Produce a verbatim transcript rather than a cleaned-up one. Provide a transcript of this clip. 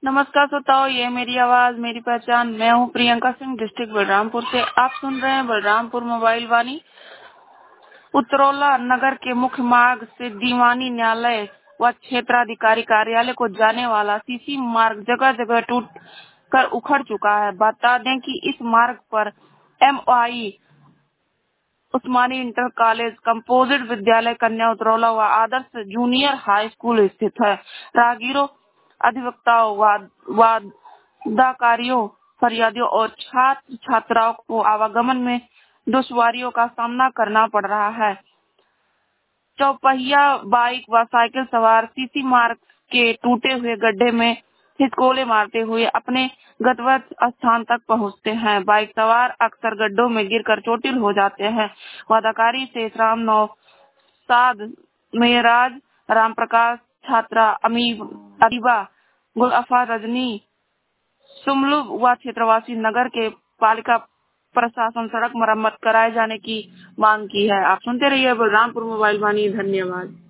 नमस्कार श्रोताओ, ये मेरी आवाज मेरी पहचान। मैं हूँ प्रियंका सिंह, डिस्ट्रिक्ट बलरामपुर से। आप सुन रहे हैं बलरामपुर मोबाइल वाणी। उत्तरौला नगर के मुख्य मार्ग से दीवानी न्यायालय व क्षेत्राधिकारी कार्यालय को जाने वाला सीसी मार्ग जगह जगह टूट कर उखड़ चुका है। बता दें कि इस मार्ग पर M I Usmani inter college, composite विद्यालय कन्या उत्तरौला व आदर्श जूनियर हाई स्कूल स्थित है। राहगीरों, अधिवक्ताओं, वाद वादाकारियों, फरियादियों और छात्र छात्राओं को आवागमन में दुश्वारियों का सामना करना पड़ रहा है। चौपहिया बाइक व साइकिल सवार सीसी मार्ग के टूटे हुए गड्ढे में हिचकोले मारते हुए अपने गंतव्य स्थान तक पहुंचते हैं। बाइक सवार अक्सर गड्ढों में गिरकर चोटिल हो जाते हैं। वादाकारी से राम नौसाद, मेराज, राम प्रकाश, छात्रा अमीब अरीबा, गुलअफा, रजनी, सुमलू व क्षेत्रवासी नगर के पालिका प्रशासन सड़क मरम्मत कराए जाने की मांग की है। आप सुनते रहिए बलरामपुर मोबाइल वाणी। धन्यवाद।